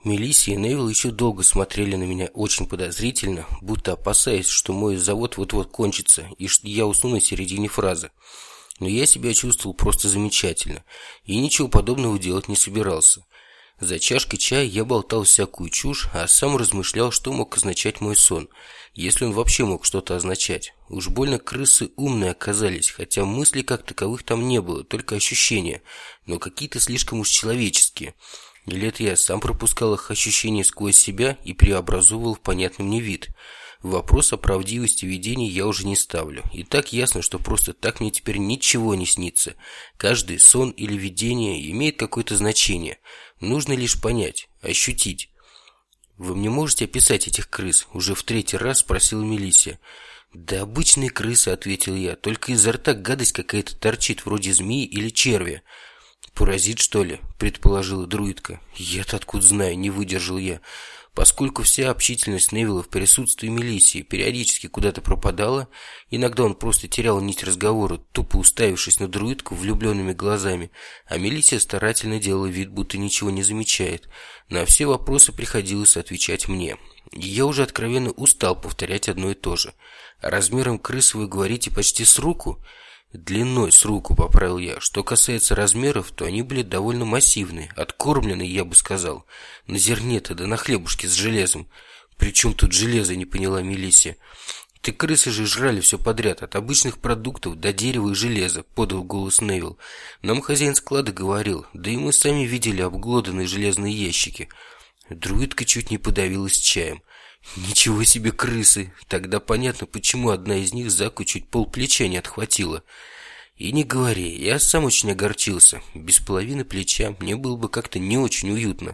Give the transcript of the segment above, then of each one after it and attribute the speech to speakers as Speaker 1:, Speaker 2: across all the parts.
Speaker 1: Мелисса и Невилл еще долго смотрели на меня очень подозрительно, будто опасаясь, что мой завод вот-вот кончится и что я усну на середине фразы. Но я себя чувствовал просто замечательно и ничего подобного делать не собирался. За чашкой чая я болтал всякую чушь, а сам размышлял, что мог означать мой сон, если он вообще мог что-то означать. Уж больно крысы умные оказались, хотя мыслей как таковых там не было, только ощущения, но какие-то слишком уж человеческие. Или это я сам пропускал их ощущения сквозь себя и преобразовывал в понятный мне вид. Вопрос о правдивости видений я уже не ставлю. И так ясно, что просто так мне теперь ничего не снится. Каждый сон или видение имеет какое-то значение. Нужно лишь понять, ощутить. «Вы мне можете описать этих крыс?» Уже в третий раз спросила Мелисса. «Да обычные крысы», — ответил я. «Только изо рта гадость какая-то торчит, вроде змеи или червя». «Паразит, что ли?» — предположила друидка. «Я-то откуда знаю?» — не выдержал я. Поскольку вся общительность Невилла в присутствии Мелиссы периодически куда-то пропадала, иногда он просто терял нить разговора, тупо уставившись на друидку влюбленными глазами, а Мелисса старательно делала вид, будто ничего не замечает. На все вопросы приходилось отвечать мне. Я уже откровенно устал повторять одно и то же. «Размером крысы вы говорите почти с руку?» «Длиной с руку», — поправил я. Что касается размеров, то они были довольно массивные, откормленные, я бы сказал. На зерне-то, да на хлебушке с железом. «При чем тут железо?» — не поняла Мелисса. «Ты крысы же жрали все подряд, от обычных продуктов до дерева и железа», — подал голос Невилл. «Нам хозяин склада говорил, да и мы сами видели обглоданные железные ящики». Друидка чуть не подавилась чаем. «Ничего себе крысы! Тогда понятно, почему одна из них Заку чуть полплеча не отхватила». «И не говори, я сам очень огорчился. Без половины плеча мне было бы как-то не очень уютно.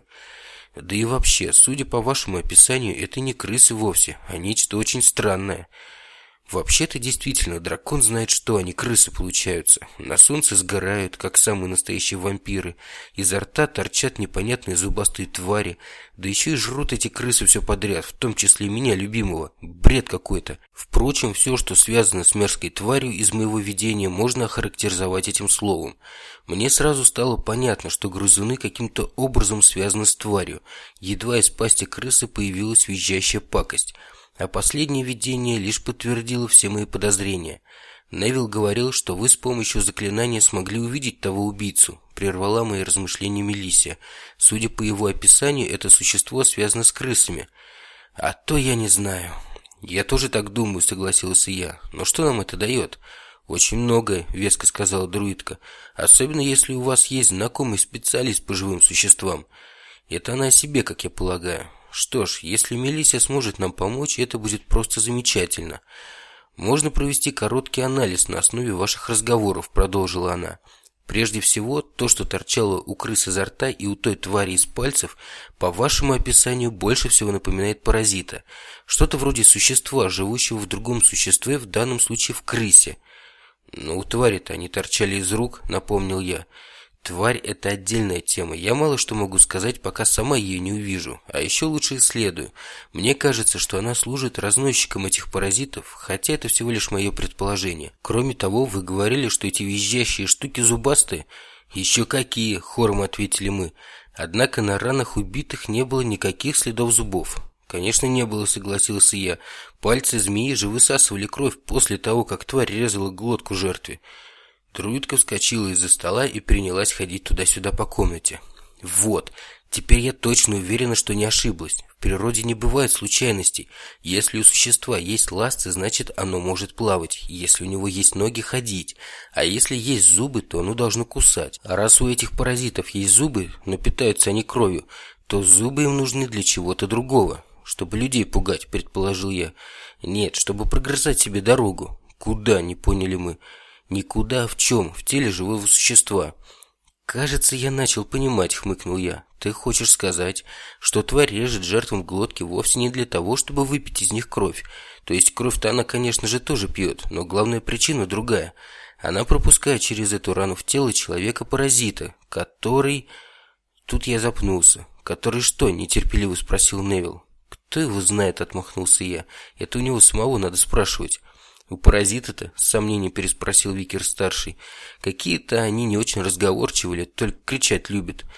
Speaker 1: Да и вообще, судя по вашему описанию, это не крысы вовсе, а нечто очень странное». «Вообще-то действительно, дракон знает, что они, крысы, получаются. На солнце сгорают, как самые настоящие вампиры. Изо рта торчат непонятные зубастые твари. Да еще и жрут эти крысы все подряд, в том числе и меня, любимого. Бред какой-то. Впрочем, все, что связано с мерзкой тварью из моего видения, можно охарактеризовать этим словом. Мне сразу стало понятно, что грызуны каким-то образом связаны с тварью. Едва из пасти крысы появилась визжащая пакость. А последнее видение лишь подтвердило все мои подозрения. Невилл говорил, что вы с помощью заклинания смогли увидеть того убийцу. Прервала мои размышления Мелисса. Судя по его описанию, это существо связано с крысами. А то я не знаю. Я тоже так думаю, согласился я. Но что нам это дает? Очень многое, веско сказала друидка. Особенно если у вас есть знакомый специалист по живым существам. Это она о себе, как я полагаю. Что ж, если Мелисса сможет нам помочь, это будет просто замечательно. Можно провести короткий анализ на основе ваших разговоров, продолжила она. Прежде всего, то, что торчало у крысы изо рта и у той твари из пальцев, по вашему описанию больше всего напоминает паразита. Что-то вроде существа, живущего в другом существе, в данном случае в крысе. Но у твари-то они торчали из рук, напомнил я. Тварь – это отдельная тема. Я мало что могу сказать, пока сама ее не увижу. А еще лучше исследую. Мне кажется, что она служит разносчиком этих паразитов, хотя это всего лишь мое предположение. Кроме того, вы говорили, что эти визжащие штуки зубастые. Еще какие, хором ответили мы. Однако на ранах убитых не было никаких следов зубов. Конечно, не было, согласился я. Пальцы змеи же высасывали кровь после того, как тварь резала глотку жертве. Друидка вскочила из-за стола и принялась ходить туда-сюда по комнате. «Вот, теперь я точно уверена, что не ошиблась. В природе не бывает случайностей. Если у существа есть ласты, значит оно может плавать. Если у него есть ноги, ходить. А если есть зубы, то оно должно кусать. А раз у этих паразитов есть зубы, но питаются они кровью, то зубы им нужны для чего-то другого. Чтобы людей пугать», предположил я. «Нет, чтобы прогрызать себе дорогу». «Куда?» – не поняли мы. «Никуда, в чем? В теле живого существа». «Кажется, я начал понимать», — хмыкнул я. «Ты хочешь сказать, что тварь режет жертвам глотки вовсе не для того, чтобы выпить из них кровь? То есть кровь-то она, конечно же, тоже пьет, но главная причина другая. Она пропускает через эту рану в тело человека-паразита, который...» Тут я запнулся. «Который что?» — нетерпеливо спросил Невилл. «Кто его знает?» — отмахнулся я. «Это у него самого надо спрашивать». «У паразита-то?» — с сомнением переспросил Викер-старший. «Какие-то они не очень разговорчивые, только кричать любят».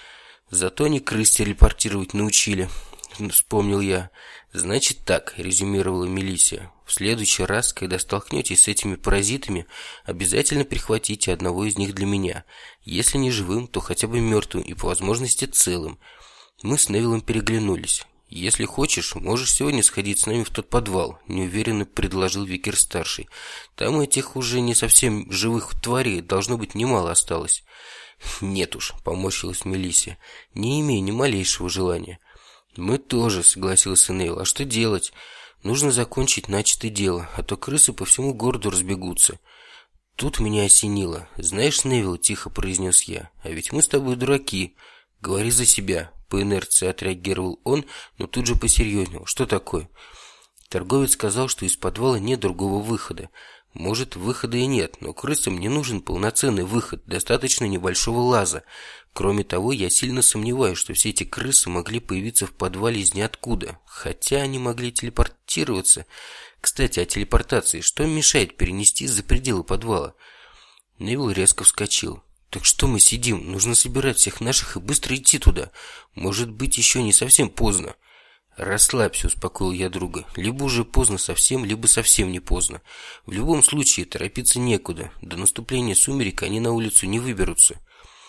Speaker 1: Зато они крыс телепортировать научили, вспомнил я. Значит так, резюмировала Мелисия. В следующий раз, когда столкнетесь с этими паразитами, обязательно прихватите одного из них для меня. Если не живым, то хотя бы мертвым и по возможности целым. Мы с Невиллом переглянулись. «Если хочешь, можешь сегодня сходить с нами в тот подвал», – неуверенно предложил Викер-старший. «Там этих уже не совсем живых тварей должно быть немало осталось». «Нет уж», – поморщилась Мелисия, – «не имею ни малейшего желания». «Мы тоже», – согласился Невилл. «А что делать? Нужно закончить начатое дело, а то крысы по всему городу разбегутся». Тут меня осенило. «Знаешь, Невилл», – тихо произнес я, – «а ведь мы с тобой дураки. Говори за себя». По инерции отреагировал он, но тут же посерьезнел. «Что такое?» Торговец сказал, что из подвала нет другого выхода. Может, выхода и нет, но крысам не нужен полноценный выход, достаточно небольшого лаза. Кроме того, я сильно сомневаюсь, что все эти крысы могли появиться в подвале из ниоткуда. Хотя они могли телепортироваться. Кстати, о телепортации. Что мешает перенести за пределы подвала? Невилл резко вскочил. «Так что мы сидим? Нужно собирать всех наших и быстро идти туда. Может быть, еще не совсем поздно». «Расслабься», – успокоил я друга. «Либо уже поздно совсем, либо совсем не поздно. В любом случае, торопиться некуда. До наступления сумерек они на улицу не выберутся».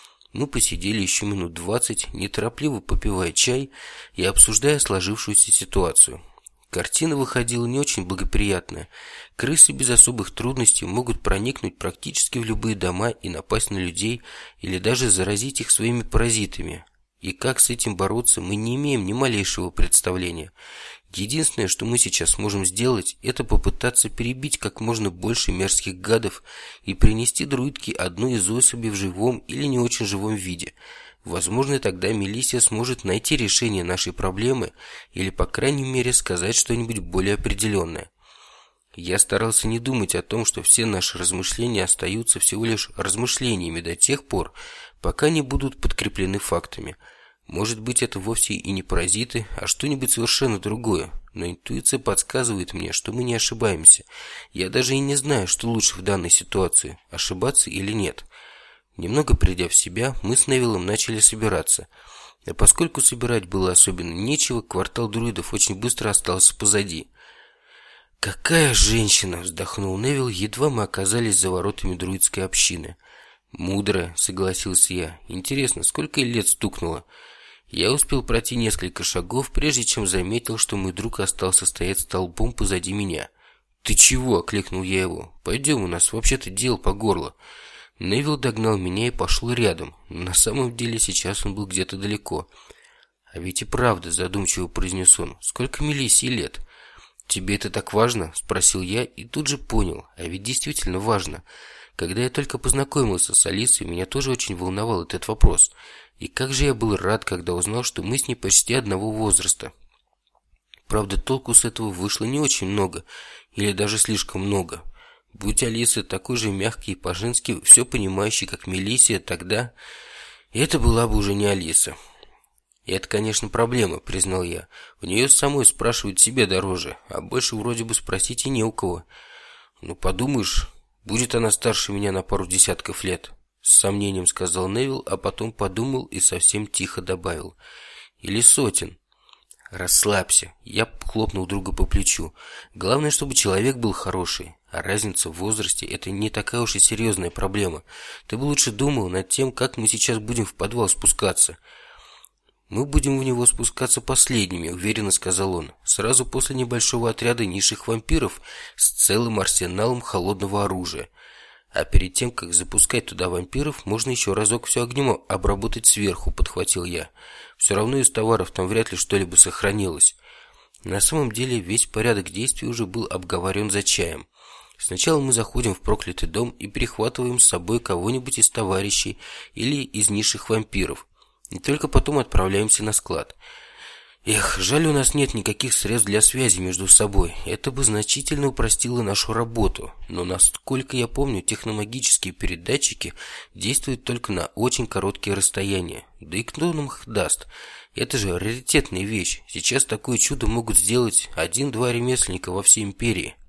Speaker 1: Мы посидели еще минут 20, неторопливо попивая чай и обсуждая сложившуюся ситуацию. Картина выходила не очень благоприятная. Крысы без особых трудностей могут проникнуть практически в любые дома и напасть на людей, или даже заразить их своими паразитами. И как с этим бороться, мы не имеем ни малейшего представления. Единственное, что мы сейчас можем сделать, это попытаться перебить как можно больше мерзких гадов и принести друидке одну из особей в живом или не очень живом виде. Возможно, тогда Мелисия сможет найти решение нашей проблемы или, по крайней мере, сказать что-нибудь более определенное. Я старался не думать о том, что все наши размышления остаются всего лишь размышлениями до тех пор, пока не будут подкреплены фактами. Может быть, это вовсе и не паразиты, а что-нибудь совершенно другое. Но интуиция подсказывает мне, что мы не ошибаемся. Я даже и не знаю, что лучше в данной ситуации, ошибаться или нет. Немного придя в себя, мы с Невиллом начали собираться. А поскольку собирать было особенно нечего, квартал друидов очень быстро остался позади. «Какая женщина!» – вздохнул Невилл, едва мы оказались за воротами друидской общины. «Мудрая», – согласился я. «Интересно, сколько ей лет стукнуло?» Я успел пройти несколько шагов, прежде чем заметил, что мой друг остался стоять столбом позади меня. «Ты чего?» – окликнул я его. «Пойдем, у нас вообще-то дел по горло». Невилл догнал меня и пошел рядом. На самом деле сейчас он был где-то далеко. «А ведь и правда», – задумчиво произнес он, – «сколько Мелисии лет?» «Тебе это так важно?» – спросил я и тут же понял. А ведь действительно важно. Когда я только познакомился с Алисой, меня тоже очень волновал этот вопрос. И как же я был рад, когда узнал, что мы с ней почти одного возраста. Правда, толку с этого вышло не очень много, или даже слишком много. Будь Алиса такой же мягкой и по-женски все понимающей, как Мелисия, тогда это была бы уже не Алиса. И это, конечно, проблема, признал я. У нее самой спрашивать себе дороже, а больше вроде бы спросить и не у кого. Ну, подумаешь, будет она старше меня на пару десятков лет. С сомнением сказал Невилл, а потом подумал и совсем тихо добавил. Или сотен. Расслабься. Я хлопнул друга по плечу. Главное, чтобы человек был хороший. А разница в возрасте – это не такая уж и серьезная проблема. Ты бы лучше думал над тем, как мы сейчас будем в подвал спускаться. «Мы будем в него спускаться последними», – уверенно сказал он. «Сразу после небольшого отряда низших вампиров с целым арсеналом холодного оружия. А перед тем, как запускать туда вампиров, можно еще разок все огнем обработать сверху», – подхватил я. «Все равно из товаров там вряд ли что-либо сохранилось». На самом деле весь порядок действий уже был обговорен за чаем. Сначала мы заходим в проклятый дом и перехватываем с собой кого-нибудь из товарищей или из низших вампиров. И только потом отправляемся на склад. Эх, жаль, у нас нет никаких средств для связи между собой. Это бы значительно упростило нашу работу. Но насколько я помню, техномагические передатчики действуют только на очень короткие расстояния. Да и кто нам их даст? Это же раритетная вещь. Сейчас такое чудо могут сделать 1-2 ремесленника во всей империи.